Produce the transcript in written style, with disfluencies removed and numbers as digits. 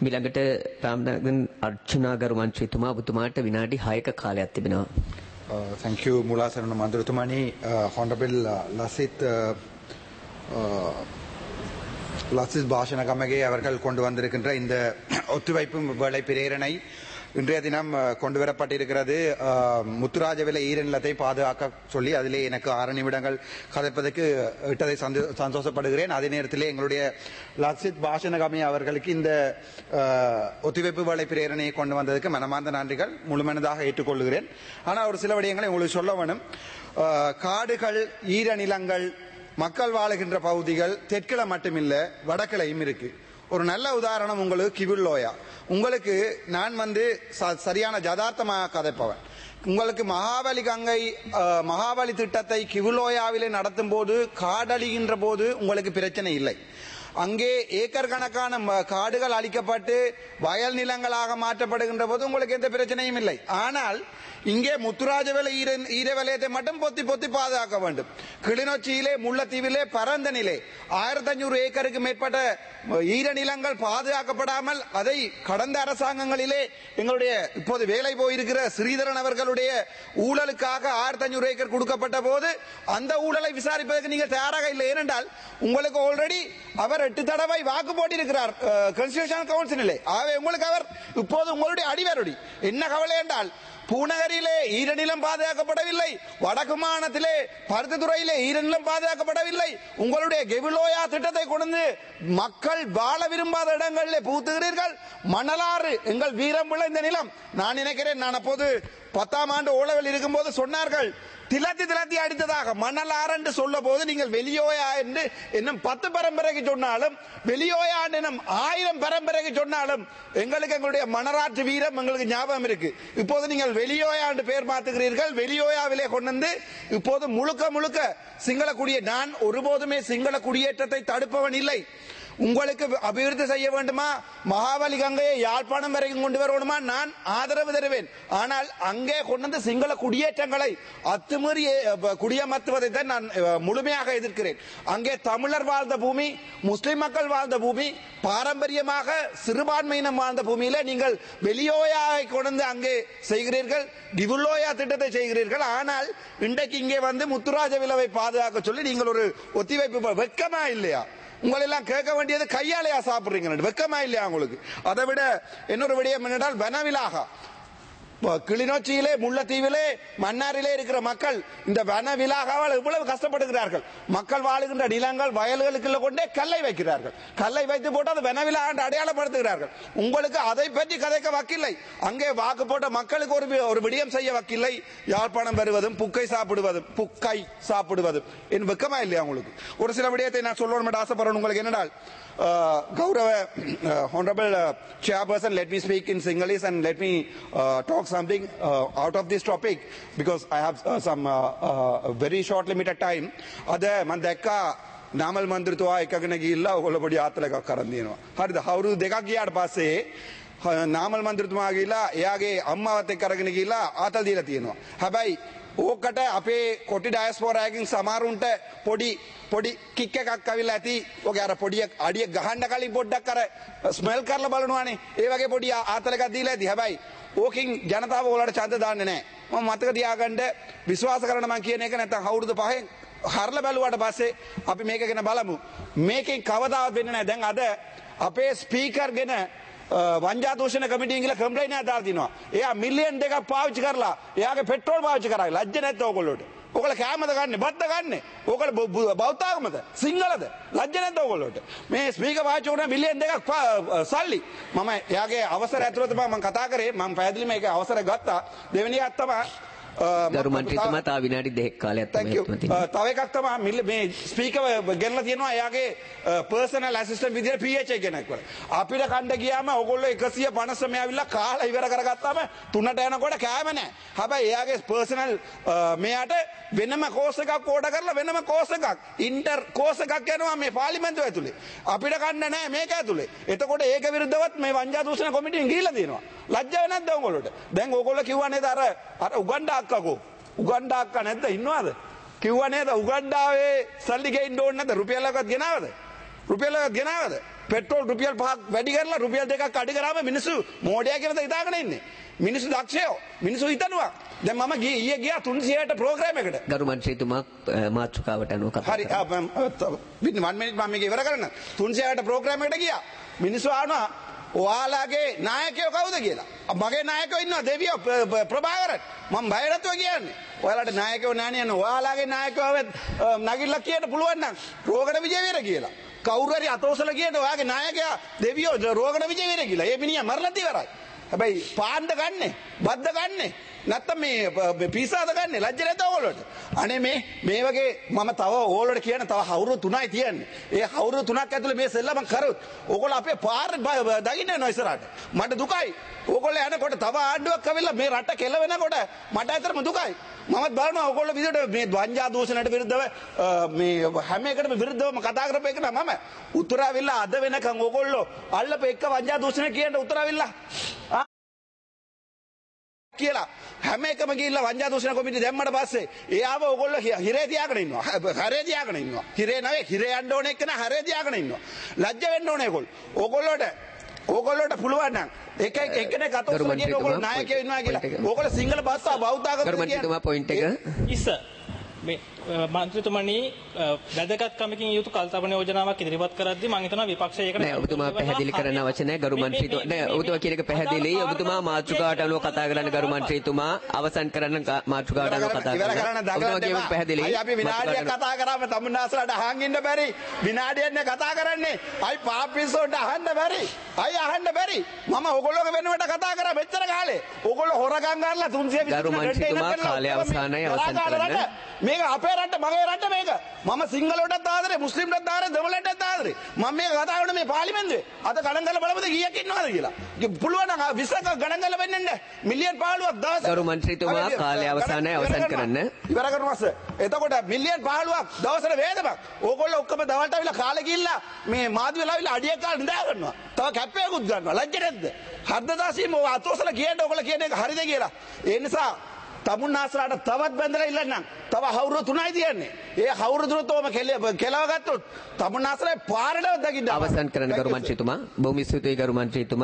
මිළඟට රාමනාගන් අර්චනා ගරුමන්ත්‍රීතුමා ඔබතුමාට විනාඩි 6ක කාලයක් තිබෙනවා. Thank you Mulasaran Mandrutumani, Honorable Lasith Bhashanagame அவர்கள் கொண்டு வந்திருக்கின்ற இந்த ஒத்துழைப்பு வேலை பிரேரணை இன்றைய தினம் கொண்டு வரப்பட்டிருக்கிறது. முத்துராஜவில ஈரநிலத்தை பாதுகாக்க சொல்லி அதிலே எனக்கு 6 நிமிடங்கள் கதைப்பதற்கு இட்டதை சந்தோஷப்படுகிறேன். அதே நேரத்திலே எங்களுடைய லசித் பாஷனகமி அவர்களுக்கு இந்த ஒத்துழைப்பு வேலை பிரேரணையை கொண்டு வந்ததுக்கு மனமார்ந்த நன்றிகள் முழுமனதாக ஏற்றுக்கொள்கிறேன். ஆனால் ஒரு சில விடயங்களை உங்களுக்கு சொல்ல வேணும். காடுகள், ஈரநிலங்கள், மக்கள் வாழுகின்ற பகுதிகள் தெற்கில மட்டுமில்ல வடக்கிலையும் இருக்கு. ஒரு நல்ல உதாரணம் உங்களுக்கு கிவுல்லோயா. உங்களுக்கு நான் சரியான ஜதார்த்தமாக கதைப்பவன். உங்களுக்கு மகாபலி திட்டத்தை கிவுலோயாவிலே நடத்தும் போது காடழிகின்ற போது உங்களுக்கு பிரச்சனை இல்லை. அங்கே ஏக்கர் கணக்கான காடுகள் அழிக்கப்பட்டு வயல் நிலங்களாக மாற்றப்படுகின்ற போது உங்களுக்கு எந்த பிரச்சனையும் இல்லை. ஆனால் இங்கே முத்துராஜவேல ஈரவலயத்தை மட்டும் பொத்தி பொத்தி பாதுகாக்க வேண்டும். கிளிநொச்சியிலே, முல்லைத்தீவிலே, பரந்தனிலே 1500 ஏக்கருக்கு மேற்பட்ட ஈரநிலங்கள் பாதுகாக்கப்படாமல் அதை கடந்த அரசாங்கங்களிலே எங்களுடைய இப்போது வேலை போயிருக்கிற ஸ்ரீதரன் அவர்களுடைய ஊழலுக்காக 1500 ஏக்கர் கொடுக்கப்பட்ட போது அந்த ஊழலை விசாரிப்பதற்கு நீங்கள் தயாராக இல்லை. ஏனென்றால் உங்களுக்கு ஆல்ரெடி அவர் 8 தடவை வாக்கு போட்டிருக்கிறார் கான்ஸ்டிடியூஷனல் கவுன்சிலே. ஆகவே உங்களுக்கு அவர் இப்போது உங்களுடைய அடிவருடி. என்ன கவலை என்றால் பூநகரிலே ஈரநிலம் பாதுகாக்கப்படவில்லை, வடக்கு மாநிலத்திலே பருத்தித்துறையிலே ஈரநிலம் பாதுகாக்கப்படவில்லை. உங்களுடைய கெவிலோயா திட்டத்தை கொண்டு மக்கள் வாழ விரும்பாத இடங்களிலே பூத்துகிறீர்கள். மணலாறு எங்கள் வீரம்புள்ள இந்த நிலம். நான் நினைக்கிறேன், நான் அப்போது 10ஆம் ஆண்டு ஓலவில் இருக்கும் போது சொன்னார்கள், திலத்தி அடித்ததாக மணலாறு என்று சொல்ல போது நீங்கள் வெளியோயா என்று இன்னும் 10 பரம்பரைக்கு சொன்னாலும், வெளியோயா என்னும் 1000 பரம்பரைக்கு சொன்னாலும் எங்களுக்கு எங்களுடைய மணலாற்று வீரம் எங்களுக்கு ஞாபகம் இருக்கு. இப்போது நீங்கள் வெளியோயா என்று பெயர் மாத்துகிறீர்கள். வெளியோயாவிலே கொண்டு இப்போது முழுக்க சிங்கள குடியே. நான் ஒருபோதுமே சிங்கள குடியேற்றத்தை தடுப்பவன் இல்லை. உங்களுக்கு அபிவிருத்தி செய்ய வேண்டுமா, மகாபலி கங்கையை யாழ்ப்பாணம் வரைக்கும் கொண்டு வரணுமா, நான் ஆதரவு தருவேன். ஆனால் அங்கே கொண்டு சிங்கள குடியேற்றங்களை அத்துமீறி குடியமர்த்துவதை தான் நான் முழுமையாக எதிர்க்கிறேன். அங்கே தமிழர் வாழ்ந்த பூமி, முஸ்லிம் மக்கள் வாழ்ந்த பூமி, பாரம்பரியமாக சிறுபான்மையினம் வாழ்ந்த பூமியில நீங்கள் வெளியோயாவை கொண்டு அங்கே செய்கிறீர்கள், கிவுல்லோயா திட்டத்தை செய்கிறீர்கள். ஆனால் இன்றைக்கு இங்கே முத்துராஜவிலவை பாதுகாக்க சொல்லி நீங்கள் ஒரு ஒத்திவைப்பு. வெக்கமா இல்லையா? உங்களை எல்லாம் கேட்க வேண்டியது கையாலையா சாப்பிடுறீங்க? வெக்கமா இல்லையா உங்களுக்கு? அதை விட இன்னொரு விடயம் என்னென்றால் வனவிலாக கிளிநொச்சியிலே, முல்லைத்தீவிலே, மன்னாரிலே இருக்கிற மக்கள் இந்த வனவிலாகாவால் இவ்வளவு கஷ்டப்படுகிறார்கள். மக்கள் வாழுகின்ற நிலங்கள் வயல்களுக்குள்ள கொண்டே கல்லை வைக்கிறார்கள். கல்லை வைத்து போட்டு அது வனவிலாக அடையாளப்படுத்துகிறார்கள். உங்களுக்கு அதை பற்றி கதைக்க வக்கில்லை. அங்கே வாக்கு போட்ட மக்களுக்கு ஒரு விடயம் செய்ய வக்கில்லை. யாழ்ப்பாணம் வருவதும் புக்கை சாப்பிடுவதும் என் வெக்கமா இல்லையா உங்களுக்கு? ஒரு சில விடயத்தை நான் சொல்லணும் ஆசைப்படுறேன். உங்களுக்கு என்னடால் Gaurava, Honorable Chairperson, let me speak in Sinhalese and let me talk something out of this topic because I have some very short limited time. Ada mandekka Namal Mandrituwa ekagana gilla ogolapodi aathala ekak karan denawa. Harida avuru dekak giyata passe Namal Mandrituwa gilla eyage ammawat ekk aragena gilla aathal dila tiyenawa. Habai ඕකට අපේ කොටි ඩයස්පෝරා එකකින් සමහරුන්ට පොඩි kick එකක් අවිලා ඇති. ඔගේ අර පොඩි අඩිය ගහන්න කලින් පොඩ්ඩක් අර ස්මෙල් කරලා බලනවානේ. ඒ වගේ පොඩි ආතල එකක් දීලා ඇති. හැබැයි ඕකින් ජනතාව ඔයාලට ඡන්ද දාන්නේ නැහැ. මම මතක තියාගන්න විශ්වාස කරන මම කියන එක නැත්නම් අවුරුදු 5න් හරලා බැලුවාට පස්සේ අපි මේක ගැන බලමු. මේකෙන් කවදාවත් වෙන්නේ නැහැ. දැන් අද අපේ ස්පීකර් ගැන වංජා දූෂණ කමිටියෙන් ගිහලා කම්ප්ලයින්ට් එකක් දාලා තිනවා. එයා මිලියන් 2ක් පාවිච්චි කරලා එයාගේ පෙට්‍රෝල් පාවිච්චි කරා. ලැජ්ජ නැද්ද ඕගොල්ලෝට? ඕගොල්ලෝ කෑමද ගන්නෙ? බත්ද ගන්නෙ? ඕගොල්ලෝ බෞද්ධාගමද? සිංහලද? ලැජ්ජ නැද්ද ඕගොල්ලෝට? මේ ස්පීකර් පාවිච්චි කරන මිලියන් 2ක් සල්ලි. මම එයාගේ අවසර ඇතුළත මම කතා කරේ. මම පැහැදිලිව මේක අවසර ගත්තා. දෙවෙනි එකක් තමයි ගරුමන්ත්‍රීතුමා තා විනාඩි 2ක් කාලයක් තමයි තියෙන්නේ. තව එකක් තමයි මේ ස්පීකර් ගෙනලා තියෙනවා එයාගේ පර්සනල් ඇසිස්ටන්ට් විදියට PHA කෙනෙක් වල. අපිට කණ්ඩ ගියාම ඕගොල්ලෝ 159 ඇවිල්ලා කාලා ඉවර කරගත්තාම 3ට යනකොට කෑම නැහැ. හැබැයි එයාගේ පර්සනල් මෙයාට වෙනම කෝස් එකක් ඕඩර් කරලා වෙනම කෝස් එකක් ඉන්ටර් කෝස් එකක් යනවා මේ පාර්ලිමේන්තුව ඇතුලේ. අපිට කන්න නැහැ මේක ඇතුලේ. එතකොට ඒක විරුද්ධවත් මේ වංජා දූෂණ කොමිටියෙන් ගිහිල්ලා තියෙනවා. ලැජ්ජාව නැද්ද ඕගොල්ලෝට? දැන් ඕගොල්ලෝ කිව්වා නේද අර උගණ්ඩා අක්කකෝ. උගණ්ඩා අක්කා නැද්ද ඉන්නවද? කිව්වා නේද උගණ්ඩාවේ සල්ලි ගෙන්න ඕනේ නැද්ද? රුපියලක්වත් ගෙනාවද? පෙට්‍රෝල් රුපියල් 5ක් වැඩි කරලා රුපියල් 2ක් අඩු කරාම මිනිස්සු මෝඩයා කියලා හිතාගෙන ඉන්නේ. මිනිස්සු දක්ෂයෝ. මිනිස්සු හිතනවා. දැන් මම ඊයේ ගියා 300ට ප්‍රෝග්‍රෑම් එකට. ගරු මන්ත්‍රීතුමා මාතෘකාවට අනුව කතා හරි 1 මිනිත් මම මේක ඉවර කරන්න. 300ට ප්‍රෝග්‍රෑම් එකට ගියා. මිනිස්සු ආනවා ඔයාලගේ නායකයෝ කවුද කියලා. මගේ නායකයෝ ඉන්නවා දෙවියෝ ප්‍රභාකරන්. මම බය නැතුව කියන්නේ. ඔයාලට නායකයෝ නැහැ නේ. ඔයාලගේ නායකයෝ නගිල්ලා කියන්න පුළුවන් නම් රෝගණ විජේවීර කියලා. කවුරු හරි අතෝසල කියන ඔයාගේ නායකයා දෙවියෝ රෝගණ විජේවීර කියලා. ඒ මිනිහා මරලා ඉවරයි. හැබැයි පාන්ද ගන්නෙ, බද්ද ගන්නෙ. නැත්තම් මේ පීසාද ගන්නෙ ලැජ්ජ නැත ඕගොල්ලෝට. අනේ මේ වගේ මම තව ඕගොල්ලෝට කියන තව අවුරුදු 3යි තියෙන්නේ. ඒ අවුරුදු 3ක් ඇතුලේ මේ සෙල්ලම කරොත් ඕගොල්ලෝ අපේ පාර දකින්න යනවා ඉස්සරහට. මට දුකයි. ඕගොල්ලෝ යනකොට තව ආණ්ඩුවක් ඇවිල්ලා මේ රට කෙලවෙනකොට මට ඇත්තටම දුකයි. මමත් බලනවා ඕගොල්ලෝ විදිහට මේ වංජා දූෂණයට විරුද්ධව මේ හැම එකටම විරුද්ධවම කතා කරපු එක නම මම උත්තරාවිල්ලා අද වෙනකන් ඕගොල්ලෝ අල්ලපු එක වංජා දූෂණ කියන උත්තරාවිල්ලා කියලා හැම එකම ගිහිල්ලා වංජා දූෂණ කොමිටේ දැම්මට පස්සේ එයාව ඕගොල්ලෝ හිරේ තියාගෙන ඉන්නවා. හරේ තියාගෙන ඉන්නවා. හිරේ නෙවෙයි හිරේ යන්න ඕන එක්කන හරේ තියාගෙන ඉන්නවා. ලැජ්ජ වෙන්න ඕනේ ඒගොල්ලෝ. ඕගොල්ලෝට පුළුවන් නම් එක්කෙනෙක් අතෝසල කියන ඕගොල්ලෝ නායකයෝ ඉන්නවා කියලා. ඕගොල්ලෝ සිංහල භාෂාව බෞද්ධ ආගම ගරු මන්ත්‍රීතුමා පොයින්ට් එක මේ මන්ත්‍රීතුමනි වැදගත්කමකින් යුතු කල්තබන යෝජනාවක් ඉදිරිපත් කරද්දී මම හිතනවා විපක්ෂය ඒකට නෑ ඔබතුමා පැහැදිලි කරන්න අවශ්‍ය නෑ ගරු මන්ත්‍රීතුමා නෑ ඔබතුමා කියන එක පැහැදිලි ඔබතුමා මාතෘකාවට අනුව කතා කරන්න ගරු මන්ත්‍රීතුමා අවසන් කරන්න මාතෘකාවට අනුව කතා කරන්න ඔබතුමා කියපු පැහැදිලි අපි විනාඩියක් කතා කරාම තමුන්නාසලට අහන් ඉන්න බැරි විනාඩියක් නේ කතා කරන්නේ අයි පාපිස්සෝට අහන්න බැරි අයි අහන්න බැරි මම ඕගොල්ලෝගේ වෙනුවට කතා කරා මෙච්චර කාලේ ඕගොල්ලෝ හොරගම් ගන්නලා 320 ගරු මන්ත්‍රීතුමා කාලය අවසానයි අවසන් කරන්න මේක අපේ රට මගේ රට මේක මම සිංහලටත් ආදරේ මුස්ලිම්ටත් ආදරේ දෙමළටත් ආදරේ මම මේක කතා කරන මේ පාර්ලිමේන්තුවේ අද ගණන් කරලා බලමුද කීයක් ඉන්නවද කියලා පුළුවන් නම් 20ක ගණන් කරලා වෙන්නේ නැහැ මිලියන් 15ක් දවස් ගරු මන්ත්‍රීතුමා කාලය අවසానයි අවසන් කරන්න ඉවර කරනවාස එතකොට මිලියන් 15ක් දවසට වේදමක් ඕගොල්ලෝ ඔක්කොම දවල්ට ආවිලා කාලේ ගිහිල්ලා මේ මාධ්‍යවල ආවිලා අඩියක් කාලා නිදා ගන්නවා තව කැප්පයකුත් ගන්නවා ලැජ්ජ නැද්ද හර්ධදාසීම අතෝසල කියන්න ඕගොල්ලෝ කියන එක හරිද කියලා ඒ නිසා තමුන්නාසලාට තවත් බැඳලා ඉල්ලන්නම් තව අවුරුදු 3යි තියන්නේ ඒ අවුරුදු 3 තෝම කෙලව ගත්තොත් තමුන්නාසලේ පාරට දකින්න අවසන් කරන්න ගරු මන්ත්‍රීතුමා බොහොම ස්තුතියි ගරු මන්ත්‍රීතුමා